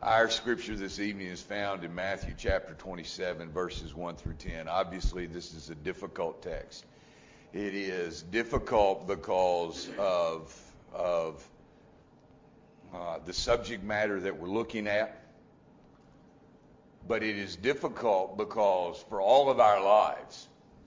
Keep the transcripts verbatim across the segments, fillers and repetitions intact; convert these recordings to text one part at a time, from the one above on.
Our scripture this evening is found in Matthew chapter twenty-seven, verses one through ten. Obviously, this is a difficult text. It is difficult because of, of uh, the subject matter that we're looking at. But it is difficult because for all of our lives,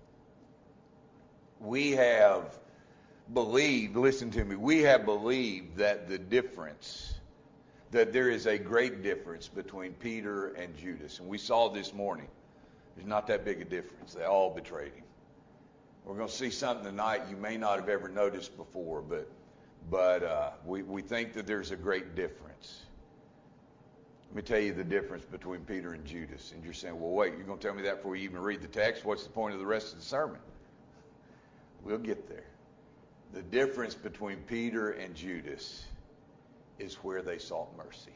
we have believed, listen to me, we have believed that the difference that there is a great difference between Peter and Judas. And we saw this morning, there's not that big a difference. They all betrayed him. We're going to see something tonight you may not have ever noticed before, but but uh, we, we think that there's a great difference. Let me tell you the difference between Peter and Judas. And you're saying, well, wait, you're going to tell me that before you even read the text? What's the point of the rest of the sermon? We'll get there. The difference between Peter and Judas is where they sought mercy.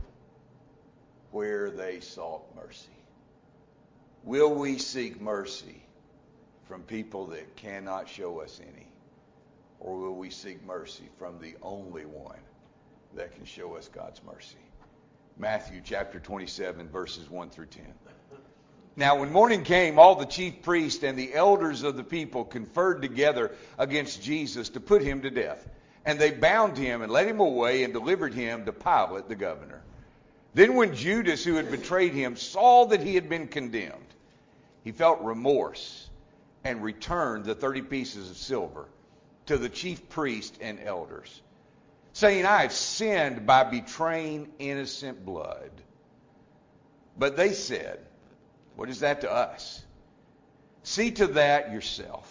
Where they sought mercy. Will we seek mercy from people that cannot show us any? Or will we seek mercy from the only one that can show us God's mercy? Matthew chapter twenty-seven, verses one through ten. Now when morning came, all the chief priests and the elders of the people conferred together against Jesus to put him to death. And they bound him and led him away and delivered him to Pilate the governor. Then when Judas, who had betrayed him, saw that he had been condemned, he felt remorse and returned the thirty pieces of silver to the chief priests and elders, saying, I have sinned by betraying innocent blood. But they said, what is that to us? See to that yourself.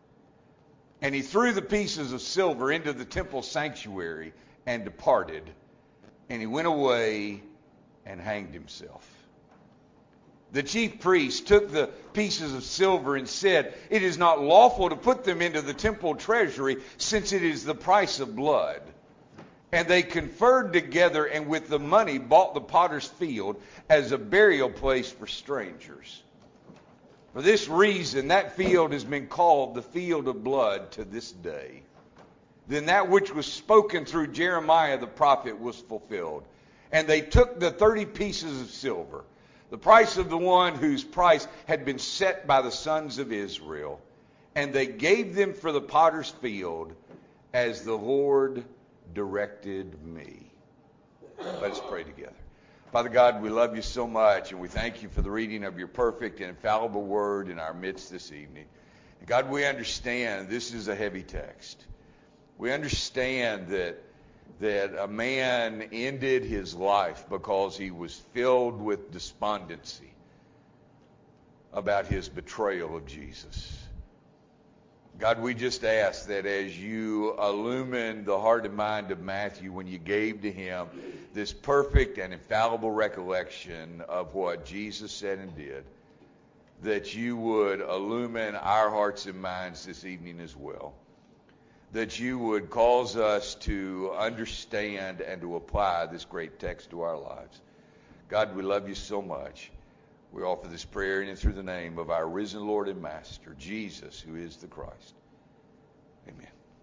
And he threw the pieces of silver into the temple sanctuary and departed. And he went away and hanged himself. The chief priests took the pieces of silver and said, it is not lawful to put them into the temple treasury, since it is the price of blood. And they conferred together and with the money bought the potter's field as a burial place for strangers. For this reason, that field has been called the field of blood to this day. Then that which was spoken through Jeremiah the prophet was fulfilled. And they took the thirty pieces of silver, the price of the one whose price had been set by the sons of Israel, and they gave them for the potter's field as the Lord directed me. Let us pray together. Father God, we love you so much, and we thank you for the reading of your perfect and infallible word in our midst this evening. And God, we understand this is a heavy text. We understand that that a man ended his life because he was filled with despondency about his betrayal of Jesus. God, we just ask that as you illumine the heart and mind of Matthew when you gave to him this perfect and infallible recollection of what Jesus said and did, that you would illumine our hearts and minds this evening as well. That you would cause us to understand and to apply this great text to our lives. God, we love you so much. We offer this prayer in and through the name of our risen Lord and Master, Jesus, who is the Christ. Amen.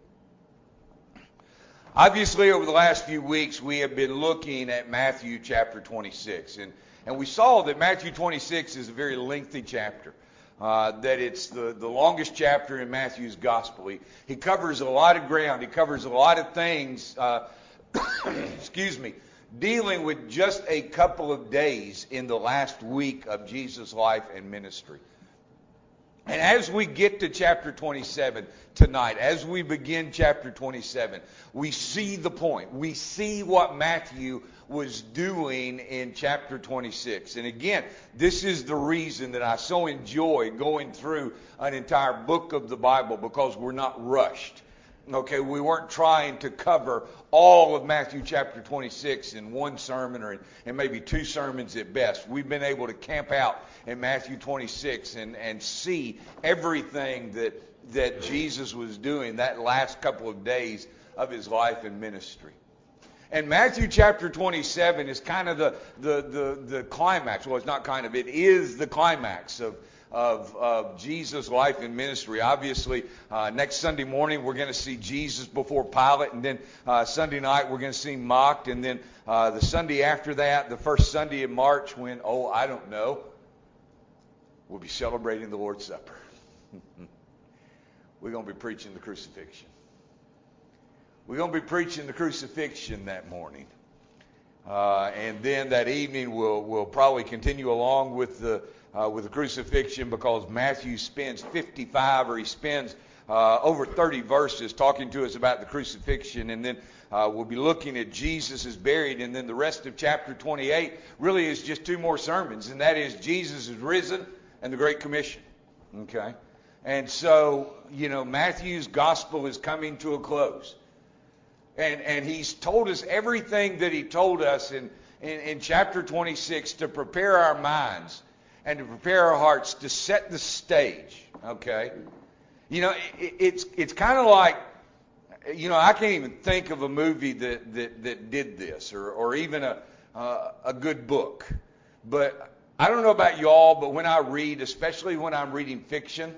Obviously, over the last few weeks, we have been looking at Matthew chapter twenty-six. And, and we saw that Matthew twenty-six is a very lengthy chapter. Uh, that it's the, the longest chapter in Matthew's gospel. He, he covers a lot of ground. He covers a lot of things, uh, excuse me, dealing with just a couple of days in the last week of Jesus' life and ministry. And as we get to chapter twenty-seven tonight, as we begin chapter twenty-seven, we see the point. We see what Matthew was doing in chapter twenty-six. And again, this is the reason that I so enjoy going through an entire book of the Bible, because we're not rushed. Okay, we weren't trying to cover all of Matthew chapter twenty-six in one sermon or in, in maybe two sermons at best. We've been able to camp out in Matthew twenty-six and, and see everything that, that Jesus was doing that last couple of days of his life and ministry. And Matthew chapter twenty-seven is kind of the, the, the, the climax. Well, it's not kind of, it is the climax of, of, of Jesus' life and ministry. Obviously, uh, next Sunday morning we're going to see Jesus before Pilate, and then uh, Sunday night we're going to see him mocked, and then uh, the Sunday after that, the first Sunday in March, when, oh, I don't know, we'll be celebrating the Lord's Supper. We're going to be preaching the crucifixion. We're going to be preaching the crucifixion that morning. Uh, and then that evening we'll, we'll probably continue along with the uh, with the crucifixion, because Matthew spends fifty-five, or he spends uh, over thirty verses talking to us about the crucifixion. And then uh, we'll be looking at Jesus is buried. And then the rest of chapter twenty-eight really is just two more sermons. And that is Jesus is risen and the Great Commission. Okay? And so, you know, Matthew's gospel is coming to a close. And and he's told us everything that he told us in, in, in chapter twenty-six to prepare our minds and to prepare our hearts to set the stage. Okay? You know, it, it's it's kind of like, you know, I can't even think of a movie that, that, that did this, or, or even a, uh, a good book. But I don't know about y'all, but when I read, especially when I'm reading fiction,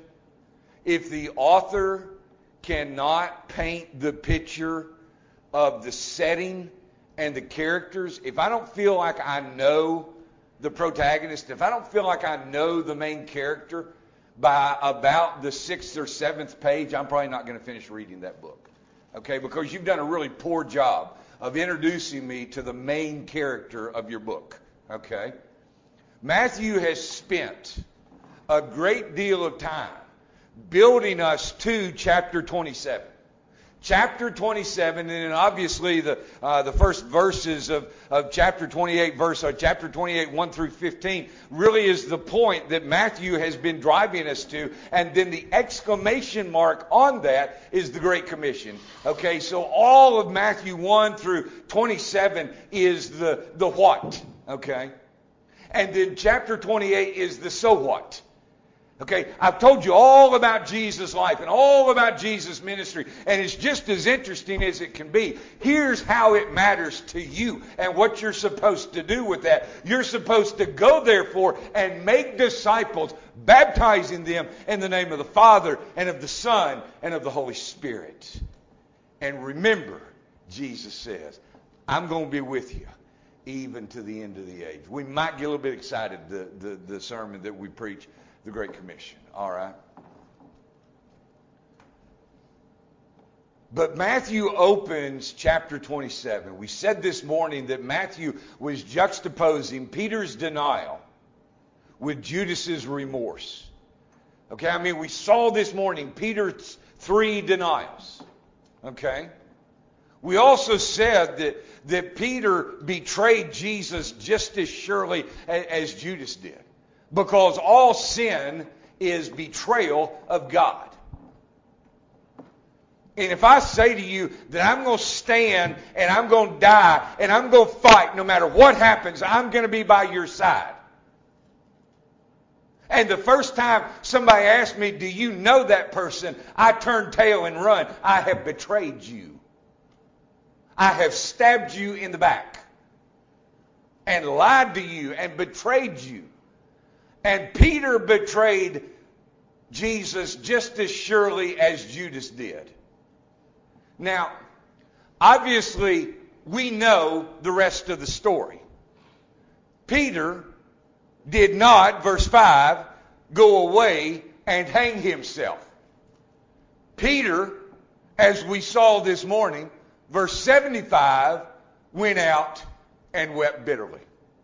if the author cannot paint the picture of the setting and the characters, if I don't feel like I know the protagonist, if I don't feel like I know the main character by about the sixth or seventh page, I'm probably not going to finish reading that book. Okay, because you've done a really poor job of introducing me to the main character of your book. Okay? Matthew has spent a great deal of time building us to chapter twenty-seven. Chapter twenty-seven, and then obviously the uh, the first verses of, of chapter twenty-eight, verse or chapter twenty-eight, one through fifteen, really is the point that Matthew has been driving us to, and then the exclamation mark on that is the Great Commission. Okay, so all of Matthew one through twenty-seven is the the what, okay, and then chapter twenty-eight is the so what. Okay, I've told you all about Jesus' life and all about Jesus' ministry, and it's just as interesting as it can be. Here's how it matters to you and what you're supposed to do with that. You're supposed to go, therefore, and make disciples, baptizing them in the name of the Father and of the Son and of the Holy Spirit. And remember, Jesus says, I'm going to be with you even to the end of the age. We might get a little bit excited, the, the, the sermon that we preach, the Great Commission. All right. But Matthew opens chapter twenty-seven. We said this morning that Matthew was juxtaposing Peter's denial with Judas's remorse. Okay, I mean, we saw this morning Peter's three denials. Okay. We also said that, that Peter betrayed Jesus just as surely as, as Judas did. Because all sin is betrayal of God. And if I say to you that I'm going to stand and I'm going to die and I'm going to fight no matter what happens, I'm going to be by your side. And the first time somebody asked me, do you know that person? I turn tail and run. I have betrayed you. I have stabbed you in the back and lied to you and betrayed you. And Peter betrayed Jesus just as surely as Judas did. Now, obviously, we know the rest of the story. Peter did not, verse five, go away and hang himself. Peter, as we saw this morning, verse seventy-five, went out and wept bitterly.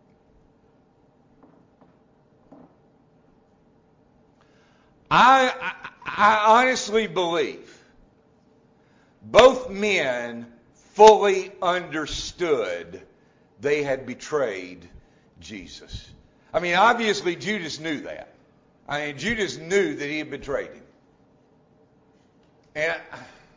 I, I, I honestly believe both men fully understood they had betrayed Jesus. I mean, obviously Judas knew that. I mean, Judas knew that he had betrayed him. And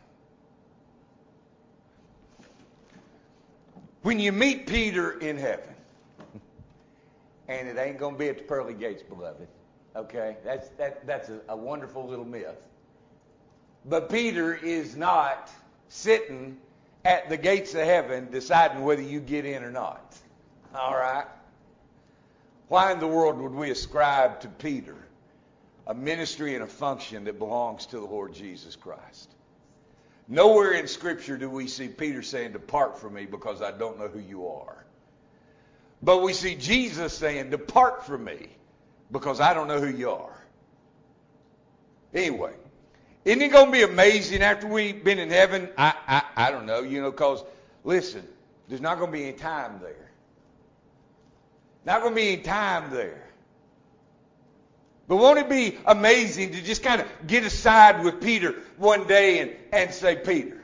when you meet Peter in heaven, and it ain't going to be at the pearly gates, beloved. Okay, that's that. That's a, a wonderful little myth. But Peter is not sitting at the gates of heaven deciding whether you get in or not. All right? Why in the world would we ascribe to Peter a ministry and a function that belongs to the Lord Jesus Christ. Nowhere in Scripture do we see Peter saying, depart from me because I don't know who you are. But we see Jesus saying, depart from me because I don't know who you are. Anyway, isn't it going to be amazing after we've been in heaven? I, I, I don't know, you know, because, listen, there's not going to be any time there. Not going to be any time there. But won't it be amazing to just kind of get aside with Peter one day and, and say, Peter,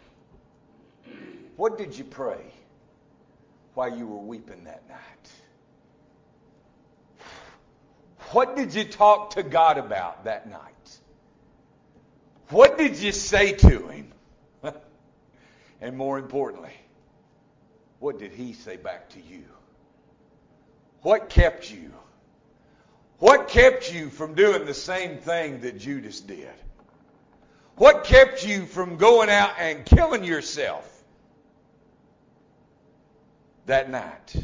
what did you pray while you were weeping that night? What did you talk to God about that night? What did you say to him? And more importantly, what did he say back to you? What kept you? What kept you from doing the same thing that Judas did? What kept you from going out and killing yourself that night?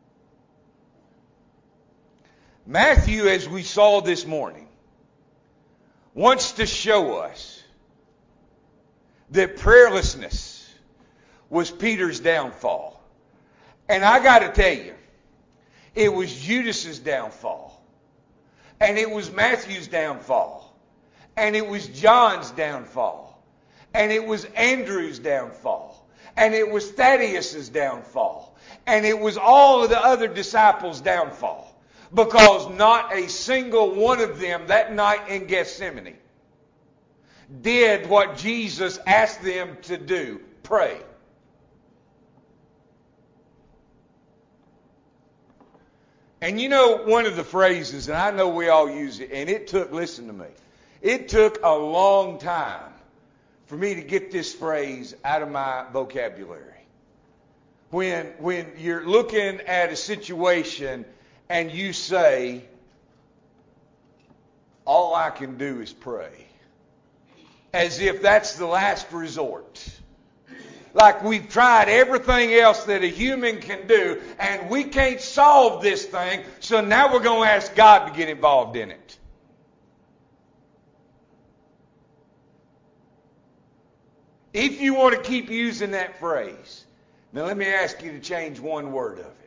Matthew, as we saw this morning, wants to show us that prayerlessness was Peter's downfall. And I got to tell you, it was Judas's downfall. And it was Matthew's downfall. And it was John's downfall. And it was Andrew's downfall. And it was Thaddeus's downfall. And it was all of the other disciples' downfall. Because not a single one of them that night in Gethsemane did what Jesus asked them to do, pray. And you know one of the phrases, and I know we all use it, and it took, listen to me, it took a long time for me to get this phrase out of my vocabulary. When, when you're looking at a situation and you say, all I can do is pray. As if that's the last resort. Like we've tried everything else that a human can do, and we can't solve this thing, so now we're going to ask God to get involved in it. If you want to keep using that phrase, now let me ask you to change one word of it.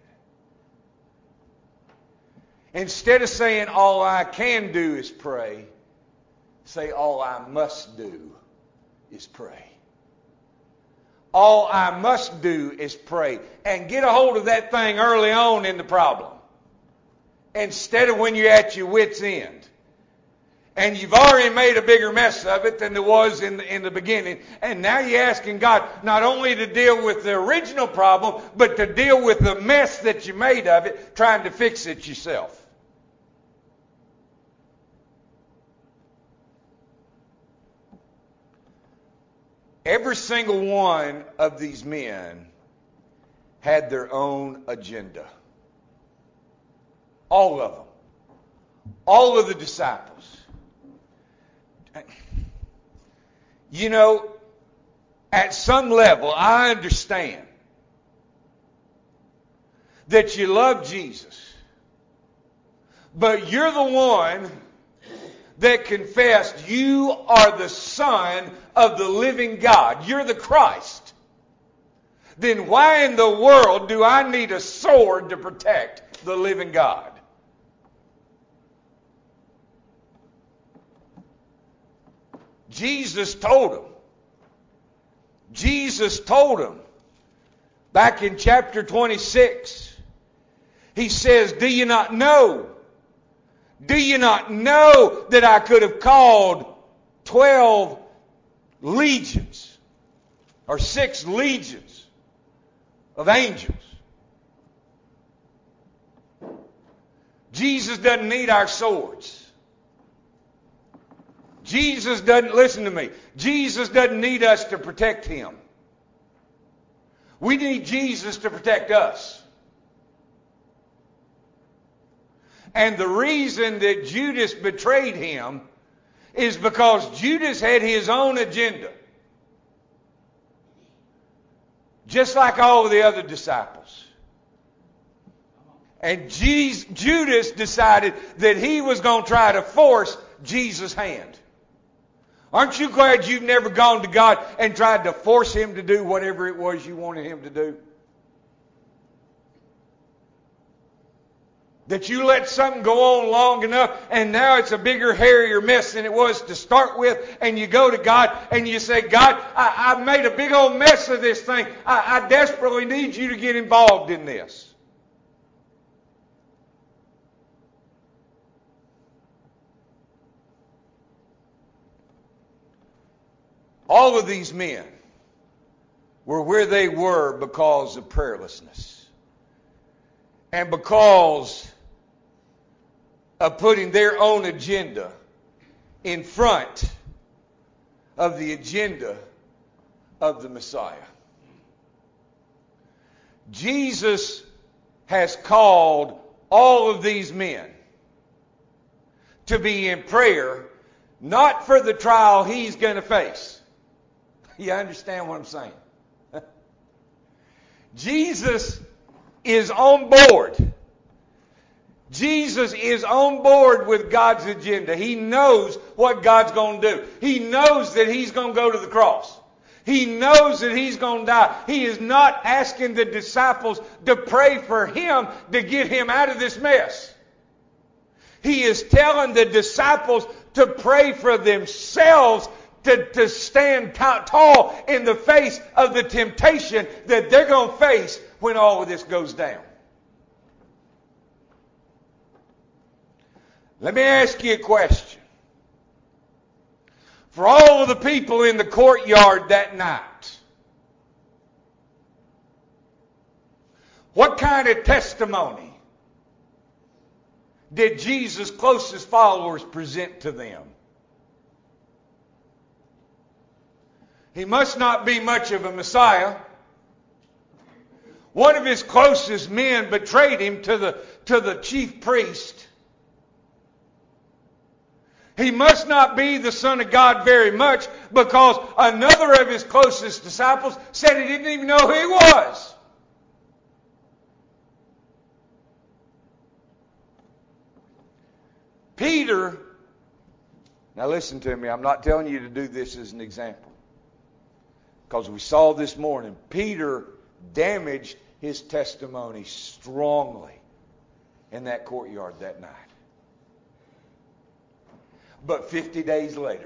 Instead of saying all I can do is pray, say all I must do is pray. All I must do is pray. And get a hold of that thing early on in the problem. Instead of when you're at your wit's end. And you've already made a bigger mess of it than there was in the, in the beginning. And now you're asking God not only to deal with the original problem, but to deal with the mess that you made of it, trying to fix it yourself. Every single one of these men had their own agenda. All of them. All of the disciples. You know, at some level, I understand that you love Jesus. But you're the one that confessed you are the Son of the living God. You're the Christ. Then why in the world do I need a sword to protect the living God? Jesus told him. Jesus told him back in chapter twenty-six. He says, do you not know? Do you not know that I could have called twelve legions or six legions of angels? Jesus doesn't need our swords. Jesus doesn't, listen to me, Jesus doesn't need us to protect him. We need Jesus to protect us. And the reason that Judas betrayed him is because Judas had his own agenda. Just like all of the other disciples. And Jesus, Judas decided that he was going to try to force Jesus' hand? Aren't you glad you've never gone to God and tried to force Him to do whatever it was you wanted Him to do? That you let something go on long enough and now it's a bigger, hairier mess than it was to start with, and you go to God and you say, God, I, I've made a big old mess of this thing. I, I desperately need you to get involved in this. All of these men were where they were because of prayerlessness. And because of putting their own agenda in front of the agenda of the Messiah. Jesus has called all of these men to be in prayer, not for the trial he's going to face. You understand what I'm saying? Jesus is on board. Jesus is on board with God's agenda. He knows what God's going to do. He knows that He's going to go to the cross. He knows that He's going to die. He is not asking the disciples to pray for Him to get Him out of this mess. He is telling the disciples to pray for themselves to, to stand t- tall in the face of the temptation that they're going to face when all of this goes down. Let me ask you a question. For all of the people in the courtyard that night, what kind of testimony did Jesus' closest followers present to them? He must not be much of a Messiah. One of his closest men betrayed him to the, to the chief priest. He must not be the Son of God very much, because another of his closest disciples said he didn't even know who he was. Peter, now listen to me, I'm not telling you to do this as an example, because we saw this morning, Peter damaged his testimony strongly in that courtyard that night. But fifty days later,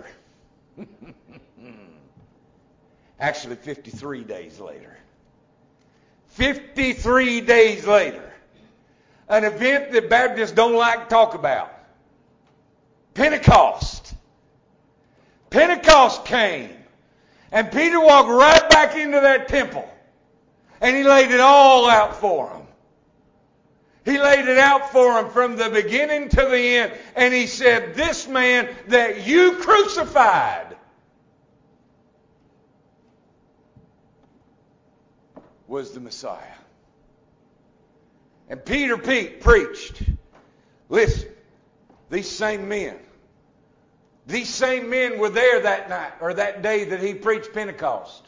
actually fifty-three days later, fifty-three days later, an event that Baptists don't like to talk about, Pentecost. Pentecost came, and Peter walked right back into that temple, and he laid it all out for them. He laid it out for them from the beginning to the end. And he said, this man that you crucified was the Messiah. And Peter Pe- preached. Listen, these same men, these same men were there that night, or that day that he preached Pentecost.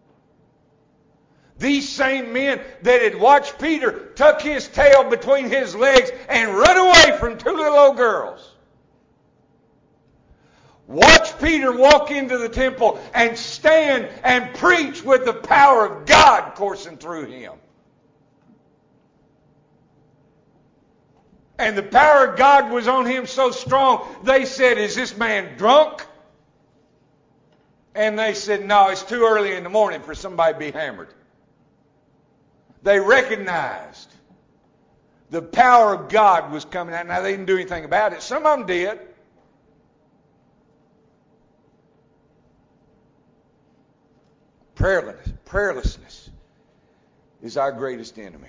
These same men that had watched Peter tuck his tail between his legs and run away from two little old girls. Watch Peter walk into the temple and stand and preach with the power of God coursing through him. And the power of God was on him so strong, they said, is this man drunk? And they said, no, it's too early in the morning for somebody to be hammered. They recognized the power of God was coming out. Now, they didn't do anything about it. Some of them did. Prayerlessness, prayerlessness is our greatest enemy.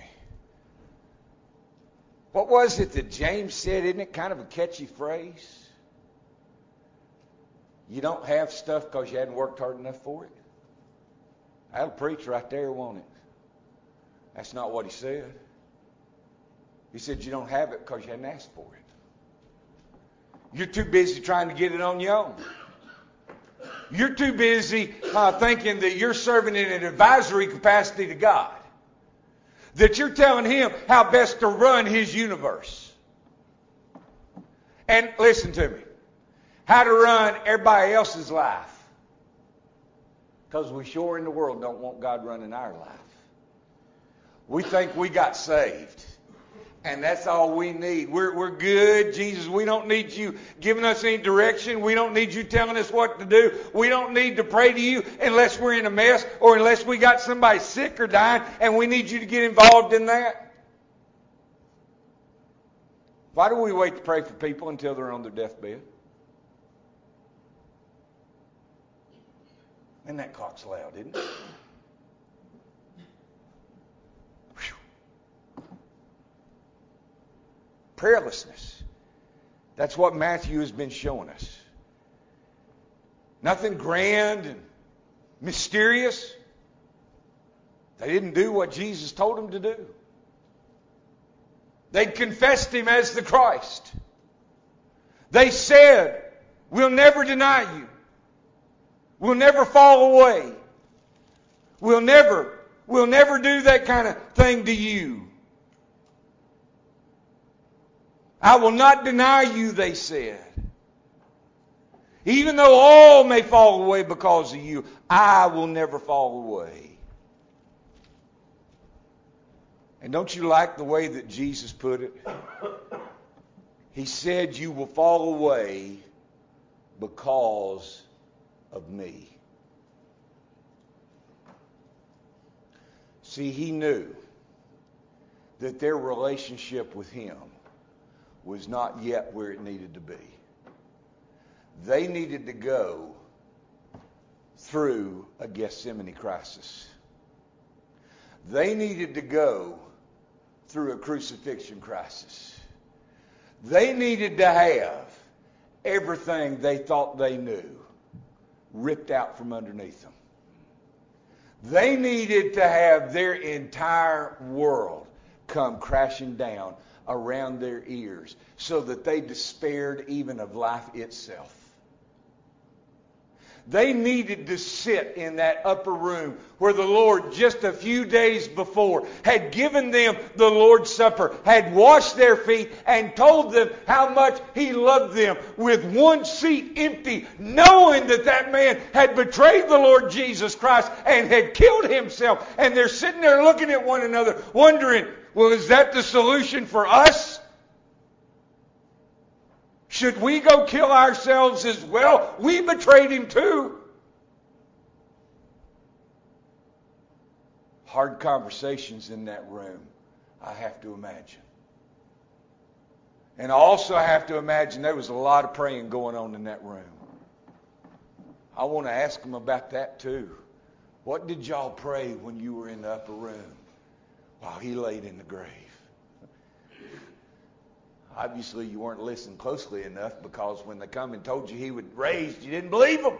What was it that James said? Isn't it kind of a catchy phrase? You don't have stuff because you hadn't worked hard enough for it. That'll preach right there, won't it? That's not what he said. He said you don't have it because you hadn't asked for it. You're too busy trying to get it on your own. You're too busy uh, thinking that you're serving in an advisory capacity to God. That you're telling Him how best to run His universe. And listen to me. how to run everybody else's life. Because we sure in the world don't want God running our life. We think we got saved. And that's all we need. We're, we're good. Jesus, we don't need you giving us any direction. We don't need you telling us what to do. We don't need to pray to you unless we're in a mess or unless we got somebody sick or dying and we need you to get involved in that. Why do we wait to pray for people until they're on their deathbed? And that clock's loud, isn't it? Prayerlessness. That's what Matthew has been showing us. Nothing grand and mysterious. They didn't do what Jesus told them to do. They confessed Him as the Christ. They said, we'll never deny you. We'll never fall away. We'll never, we'll never do that kind of thing to you. I will not deny you, they said. Even though all may fall away because of you, I will never fall away. And don't you like the way that Jesus put it? He said, you will fall away because of me. See, He knew that their relationship with Him was not yet where it needed to be. They needed to go through a Gethsemane crisis. They needed to go through a crucifixion crisis. They needed to have everything they thought they knew ripped out from underneath them. They needed to have their entire world come crashing down around their ears so that they despaired even of life itself. They needed to sit in that upper room where the Lord just a few days before had given them the Lord's Supper, had washed their feet and told them how much He loved them, with one seat empty, knowing that that man had betrayed the Lord Jesus Christ and had killed himself. And they're sitting there looking at one another wondering, well, is that the solution for us? Should we go kill ourselves as well? We betrayed Him too. Hard conversations in that room, I have to imagine. And I also have to imagine there was a lot of praying going on in that room. I want to ask them about that too. What did y'all pray when you were in the upper room while He laid in the grave? Obviously, you weren't listening closely enough, because when they come and told you He would raise, you didn't believe them.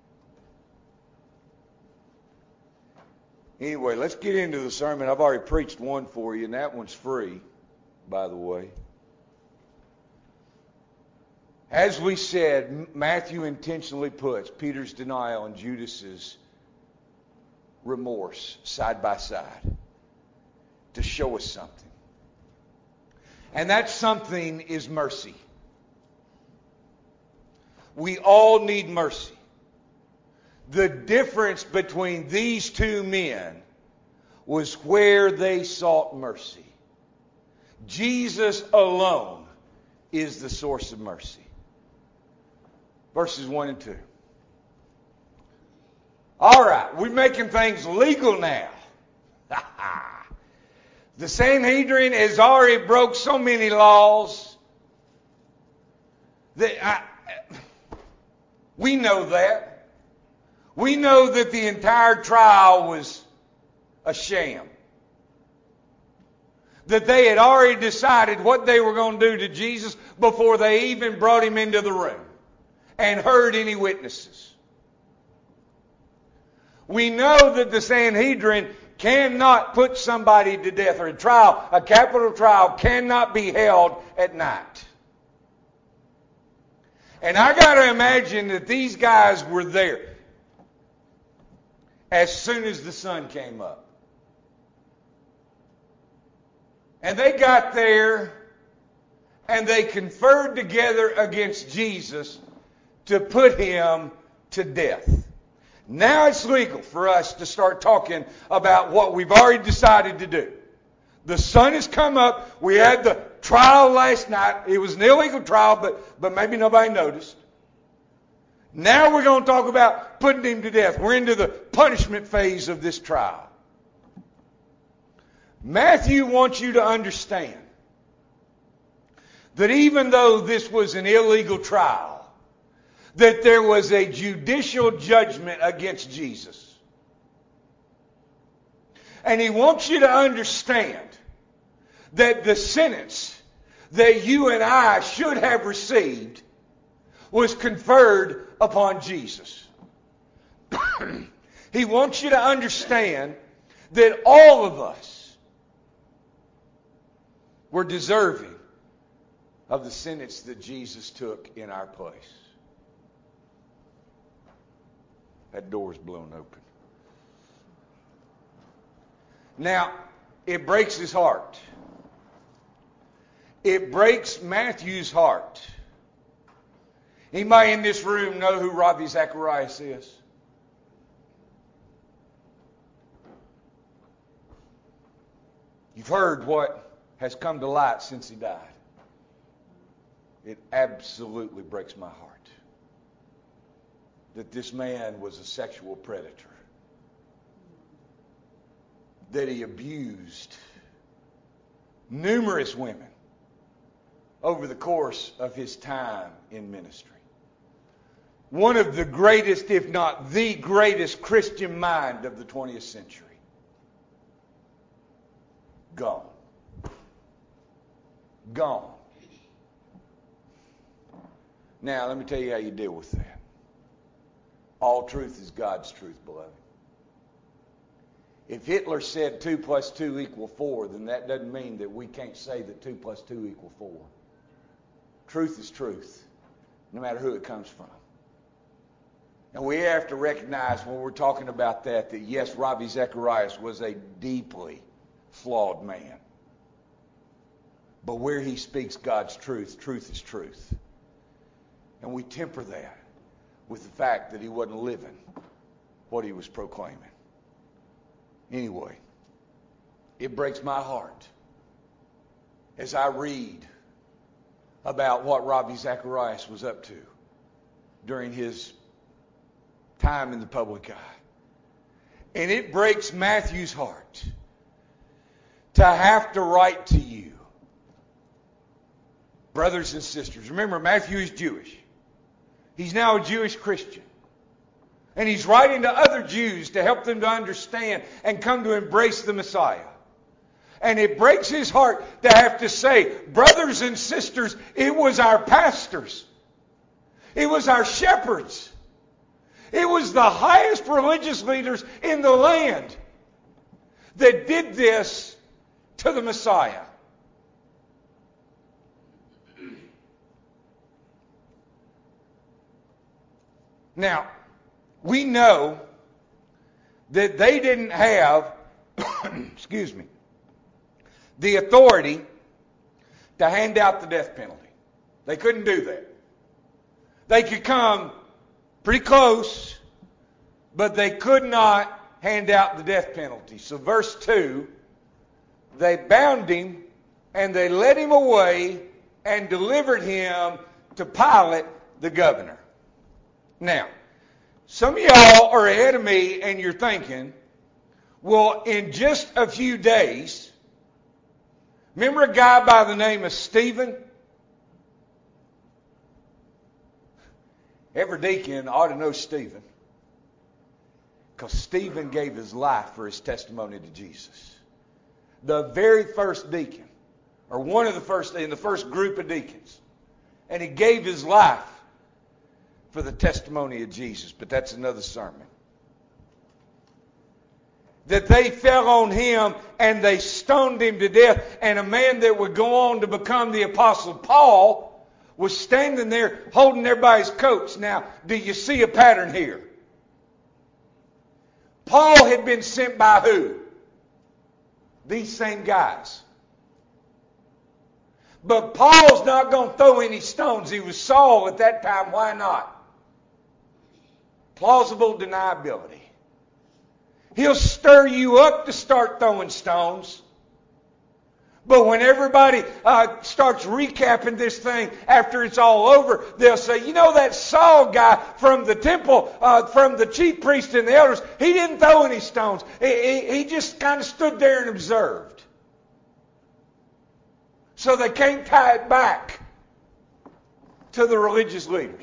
Anyway, let's get into the sermon. I've already preached one for you, and that one's free, by the way. As we said, Matthew intentionally puts Peter's denial and Judas's remorse side by side to show us something. And that something is mercy. We all need mercy. The difference between these two men was where they sought mercy. Jesus alone is the source of mercy. Verses one and two. All right, we're making things legal now. The Sanhedrin has already broke so many laws that I, we know that. We know that the entire trial was a sham. That they had already decided what they were going to do to Jesus before they even brought Him into the room and heard any witnesses. We know that the Sanhedrin cannot put somebody to death, or a trial, a capital trial cannot be held at night. And I got to imagine that these guys were there as soon as the sun came up. And they got there and they conferred together against Jesus to put him to death. Now it's legal for us to start talking about what we've already decided to do. The sun has come up. We had the trial last night. It was an illegal trial, but, but maybe nobody noticed. Now we're going to talk about putting him to death. We're into the punishment phase of this trial. Matthew wants you to understand that even though this was an illegal trial, that there was a judicial judgment against Jesus. And he wants you to understand that the sentence that you and I should have received was conferred upon Jesus. He wants you to understand that all of us were deserving of the sentence that Jesus took in our place. That door's blown open. Now, it breaks his heart. It breaks Matthew's heart. Anybody in this room know who Ravi Zacharias is? You've heard what has come to light since he died. It absolutely breaks my heart that this man was a sexual predator, that he abused numerous women over the course of his time in ministry. One of the greatest, if not the greatest, Christian mind of the twentieth century. Gone. Gone. Now, let me tell you how you deal with that. All truth is God's truth, beloved. If Hitler said two plus two equal four, then that doesn't mean that we can't say that two plus two equal four. Truth is truth, no matter who it comes from. And we have to recognize when we're talking about that, that yes, Ravi Zacharias was a deeply flawed man. But where he speaks God's truth, truth is truth. And we temper that with the fact that he wasn't living what he was proclaiming. Anyway, it breaks my heart as I read about what Ravi Zacharias was up to during his time in the public eye. And it breaks Matthew's heart to have to write to you, brothers and sisters. Remember, Matthew is Jewish. He's now a Jewish Christian. And he's writing to other Jews to help them to understand and come to embrace the Messiah. And it breaks his heart to have to say, brothers and sisters, it was our pastors. It was our shepherds. It was the highest religious leaders in the land that did this to the Messiah. Now, we know that they didn't have, excuse me, the authority to hand out the death penalty. They couldn't do that. They could come pretty close, but they could not hand out the death penalty. So verse two, they bound him and they led him away and delivered him to Pilate, the governor. Now, some of y'all are ahead of me and you're thinking, well, in just a few days, remember a guy by the name of Stephen? Every deacon ought to know Stephen, because Stephen gave his life for his testimony to Jesus. The very first deacon, or one of the first, in the first group of deacons. And he gave his life for the testimony of Jesus. But that's another sermon. That they fell on him and they stoned him to death. And a man that would go on to become the Apostle Paul was standing there holding everybody's coats. Now, do you see a pattern here? Paul had been sent by who? These same guys. But Paul's not going to throw any stones. He was Saul at that time. Why not? plausible deniability. He'll stir you up to start throwing stones. But when everybody uh, starts recapping this thing after it's all over, they'll say, you know, that Saul guy from the temple, uh, from the chief priest and the elders, he didn't throw any stones. He, he, he just kind of stood there and observed. So they can't tie it back to the religious leaders.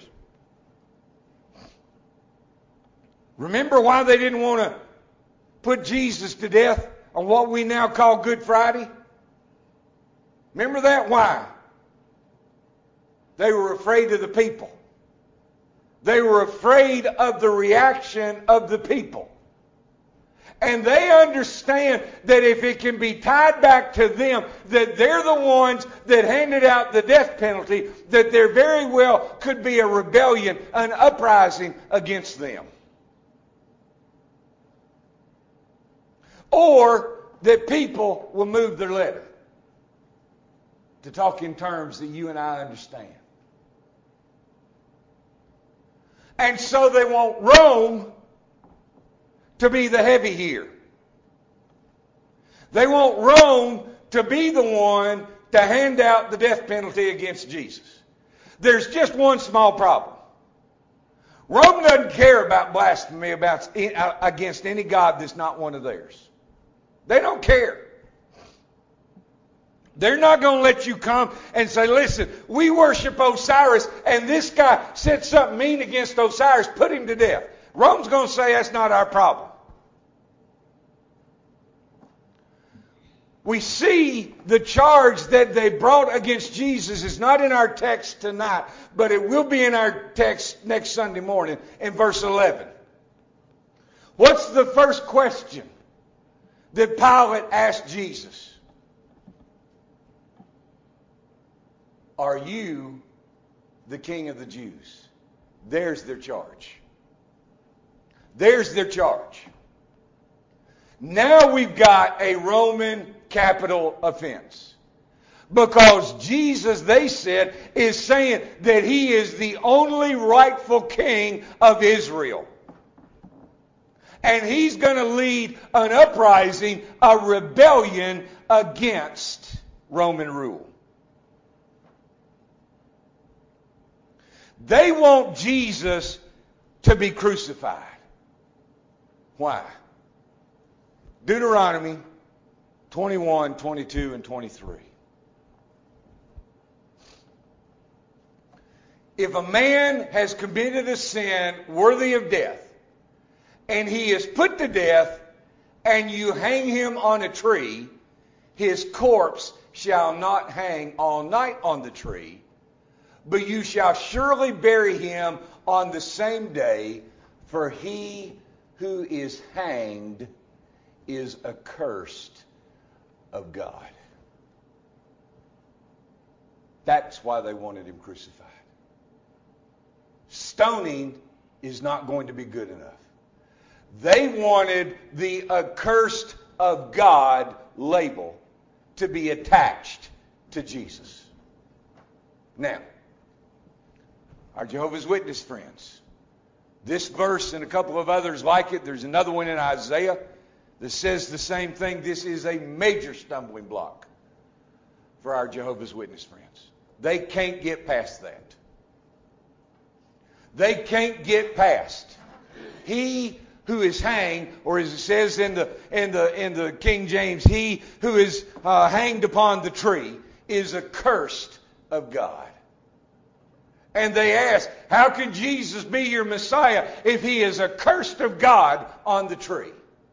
Remember why they didn't want to put Jesus to death on what we now call Good Friday? Remember that? Why? They were afraid of the people. They were afraid of the reaction of the people. And they understand that if it can be tied back to them, that they're the ones that handed out the death penalty, that there very well could be a rebellion, an uprising against them. Or that people will move their letter to talk in terms that you and I understand. And so they want Rome to be the heavy here. They want Rome to be the one to hand out the death penalty against Jesus. There's just one small problem. Rome doesn't care about blasphemy about, against any god that's not one of theirs. They don't care. They're not going to let you come and say, listen, we worship Osiris, and this guy said something mean against Osiris, put him to death. Rome's going to say that's not our problem. We see the charge that they brought against Jesus is not in our text tonight, but it will be in our text next Sunday morning in verse eleven. What's the first question that Pilate asked Jesus? Are you the King of the Jews? There's their charge. There's their charge. Now we've got a Roman capital offense. Because Jesus, they said, is saying that he is the only rightful king of Israel. And he's going to lead an uprising, a rebellion against Roman rule. They want Jesus to be crucified. Why? Deuteronomy twenty-one, twenty-two, and twenty-three. If a man has committed a sin worthy of death, and he is put to death, and you hang him on a tree, his corpse shall not hang all night on the tree, but you shall surely bury him on the same day, for he who is hanged is accursed of God. That's why they wanted him crucified. Stoning is not going to be good enough. They wanted the accursed of God label to be attached to Jesus. Now, our Jehovah's Witness friends, this verse and a couple of others like it, there's another one in Isaiah that says the same thing. This is a major stumbling block for our Jehovah's Witness friends. They can't get past that. They can't get past. He who is hanged, or as it says in the in the in the King James, he who is uh, hanged upon the tree is accursed of God. And they ask, how can Jesus be your Messiah if he is accursed of God on the tree?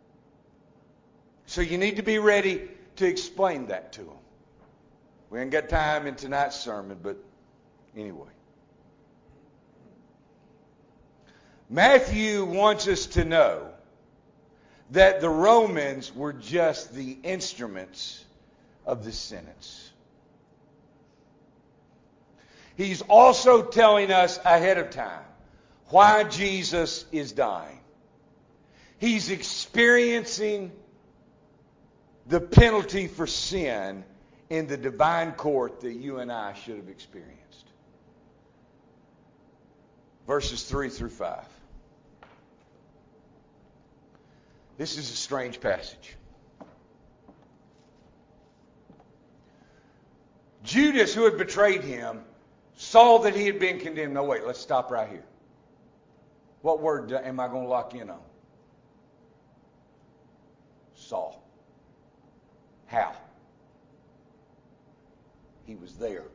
So you need to be ready to explain that to them. We ain't got time in tonight's sermon, but anyway. Matthew wants us to know that the Romans were just the instruments of the sentence. He's also telling us ahead of time why Jesus is dying. He's experiencing the penalty for sin in the divine court that you and I should have experienced. Verses three through five. This is a strange passage. Judas, who had betrayed him, saw that he had been condemned. No, wait, let's stop right here. What word am I going to lock in on? Saw. How? He was there.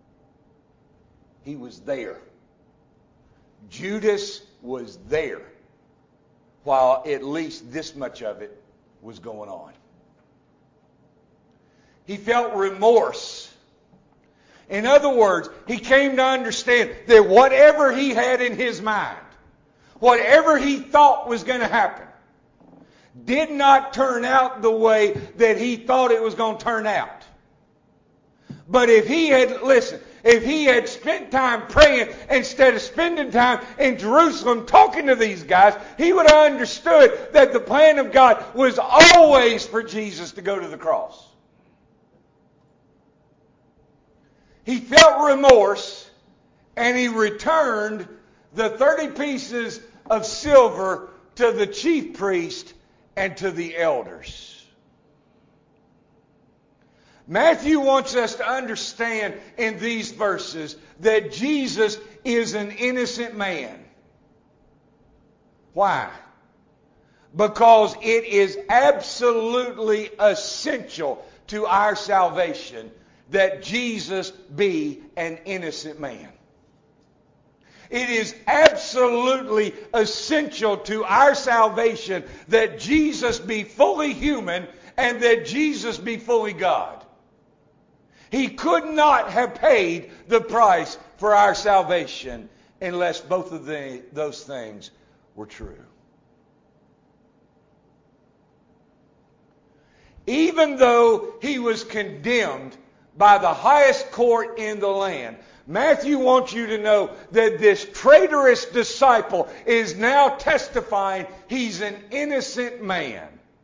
He was there. Judas was there while at least this much of it was going on. He felt remorse. In other words, he came to understand that whatever he had in his mind, whatever he thought was going to happen, did not turn out the way that he thought it was going to turn out. But if he had, listen, if he had spent time praying instead of spending time in Jerusalem talking to these guys, he would have understood that the plan of God was always for Jesus to go to the cross. He felt remorse, and he returned the thirty pieces of silver to the chief priest and to the elders. Matthew wants us to understand in these verses that Jesus is an innocent man. Why? Because it is absolutely essential to our salvation that Jesus be an innocent man. It is absolutely essential to our salvation that Jesus be fully human and that Jesus be fully God. He could not have paid the price for our salvation unless both of the, those things were true. Even though he was condemned by the highest court in the land, Matthew wants you to know that this traitorous disciple is now testifying he's an innocent man.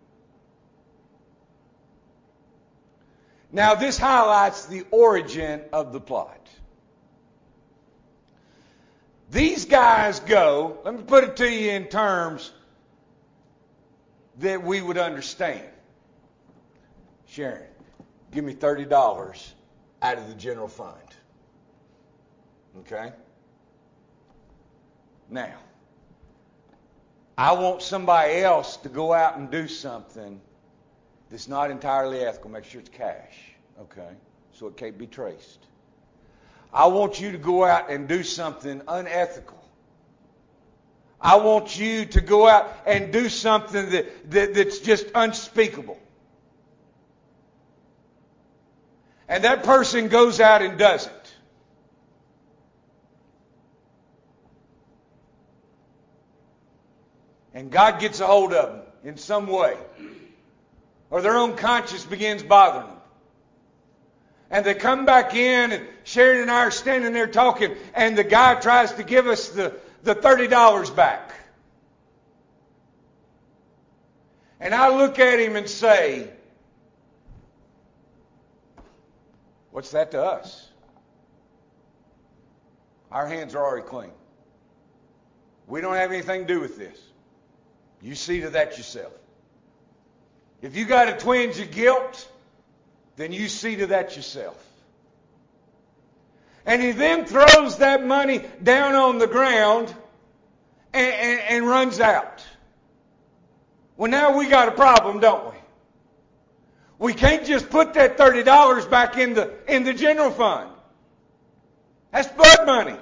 Now, this highlights the origin of the plot. These guys go, let me put it to you in terms that we would understand. Sharon, give me thirty dollars out of the general fund. Okay? Now, I want somebody else to go out and do something that's not entirely ethical. Make sure it's cash. Okay? So it can't be traced. I want you to go out and do something unethical. I want you to go out and do something that, that that's just unspeakable. And that person goes out and does it. And God gets a hold of them in some way. Or their own conscience begins bothering them. And they come back in, and Sharon and I are standing there talking, and the guy tries to give us the, the thirty dollars back. And I look at him and say, what's that to us? Our hands are already clean. We don't have anything to do with this. You see to that yourself. If you got a twinge of guilt, then you see to that yourself. And he then throws that money down on the ground and, and, and runs out. Well, now we got a problem, don't we? We can't just put that thirty dollars back in the, in the general fund. That's blood money.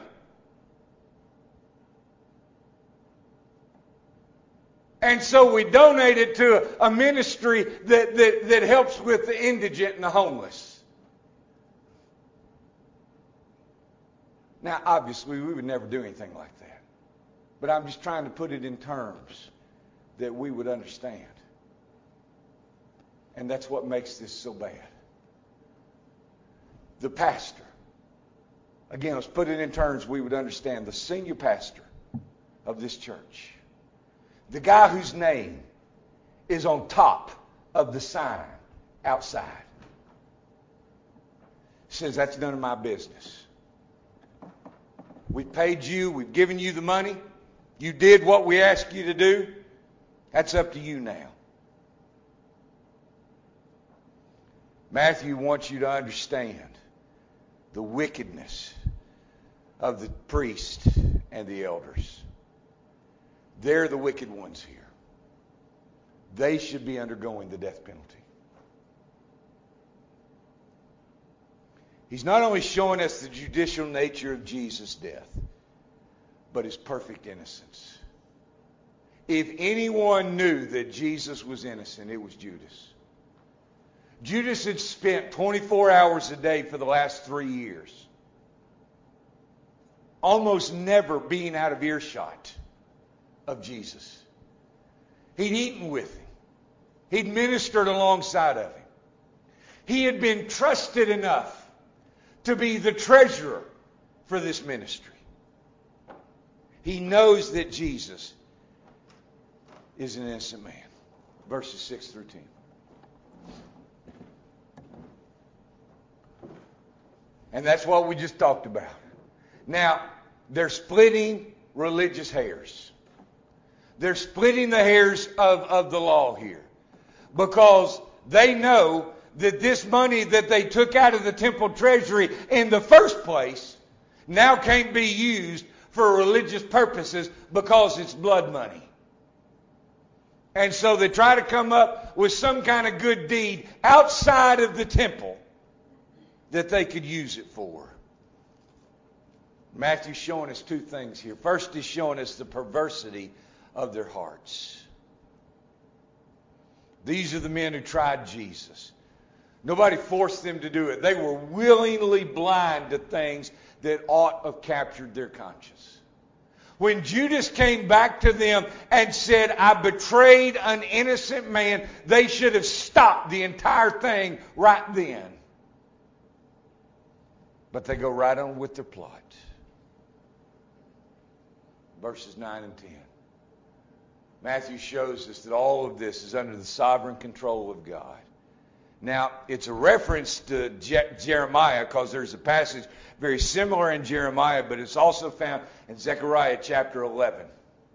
And so we donate it to a, a ministry that, that, that helps with the indigent and the homeless. Now, obviously, we would never do anything like that. But I'm just trying to put it in terms that we would understand. And that's what makes this so bad. The pastor. Again, let's put it in terms we would understand. The senior pastor of this church. The guy whose name is on top of the sign outside. Says, that's none of my business. We've paid you. We've given you the money. You did what we asked you to do. That's up to you now. Matthew wants you to understand the wickedness of the priests and the elders. They're the wicked ones here. They should be undergoing the death penalty. He's not only showing us the judicial nature of Jesus' death, but his perfect innocence. If anyone knew that Jesus was innocent, it was Judas. Judas had spent twenty-four hours a day for the last three years, almost never being out of earshot of Jesus. He'd eaten with him. He'd ministered alongside of him. He had been trusted enough to be the treasurer for this ministry. He knows that Jesus is an innocent man. Verses six through ten. And that's what we just talked about. Now, they're splitting religious hairs. They're splitting the hairs of, of the law here. Because they know that this money that they took out of the temple treasury in the first place now can't be used for religious purposes because it's blood money. And so they try to come up with some kind of good deed outside of the temple that they could use it for. Matthew's showing us two things here. First, he's showing us the perversity of their hearts. These are the men who tried Jesus. Nobody forced them to do it. They were willingly blind to things that ought to have captured their conscience. When Judas came back to them and said, I betrayed an innocent man, they should have stopped the entire thing right then. But they go right on with their plot. Verses nine and ten. Matthew shows us that all of this is under the sovereign control of God. Now, it's a reference to Je- Jeremiah because there's a passage very similar in Jeremiah, but it's also found in Zechariah chapter eleven.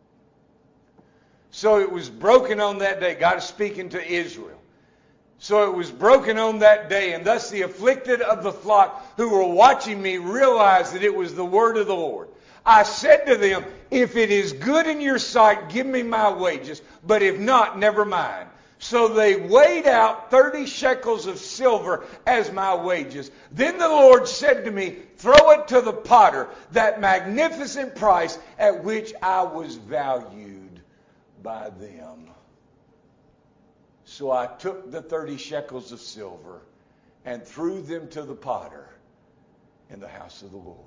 So it was broken on that day. God is speaking to Israel. So it was broken on that day, and thus the afflicted of the flock who were watching me realized that it was the word of the Lord. I said to them, if it is good in your sight, give me my wages, but if not, never mind. So they weighed out thirty shekels of silver as my wages. Then the Lord said to me, throw it to the potter, that magnificent price at which I was valued by them. So I took the thirty shekels of silver and threw them to the potter in the house of the Lord.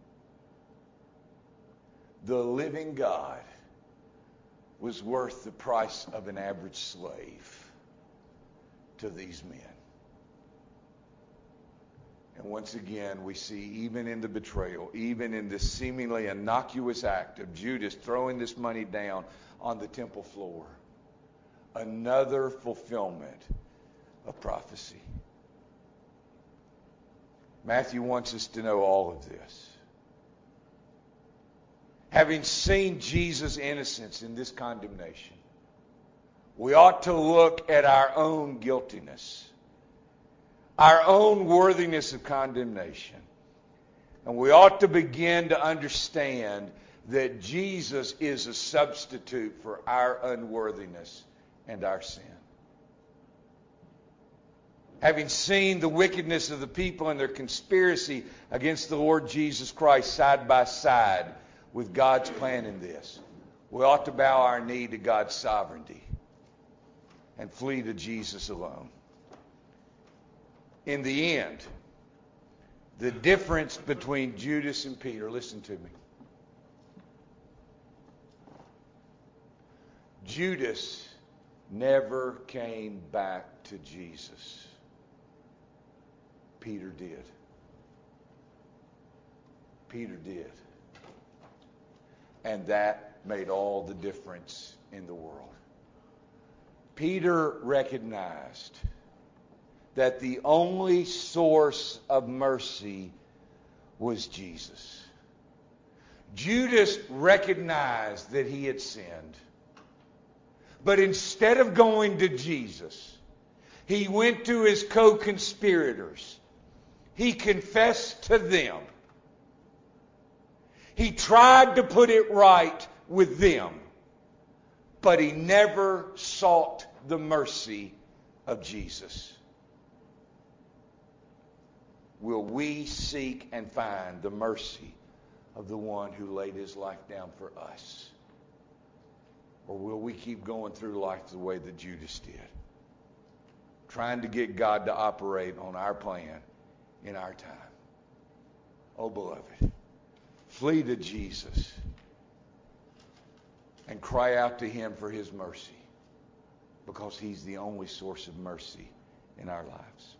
The living God was worth the price of an average slave to these men. And once again, we see even in the betrayal, even in this seemingly innocuous act of Judas throwing this money down on the temple floor, another fulfillment of prophecy. Matthew wants us to know all of this. Having seen Jesus' innocence in this condemnation, we ought to look at our own guiltiness, our own worthiness of condemnation. And we ought to begin to understand that Jesus is a substitute for our unworthiness and our sin. Having seen the wickedness of the people and their conspiracy against the Lord Jesus Christ side by side with God's plan in this, we ought to bow our knee to God's sovereignty and flee to Jesus alone. In the end, the difference between Judas and Peter, listen to me. Judas never came back to Jesus. Peter did. Peter did. And that made all the difference in the world. Peter recognized that the only source of mercy was Jesus. Judas recognized that he had sinned. But instead of going to Jesus, he went to his co-conspirators. He confessed to them. He tried to put it right with them. But he never sought the mercy of Jesus. Will we seek and find the mercy of the one who laid his life down for us? Or will we keep going through life the way that Judas did? Trying to get God to operate on our plan in our time. Oh, beloved, flee to Jesus and cry out to him for his mercy, because he's the only source of mercy in our lives.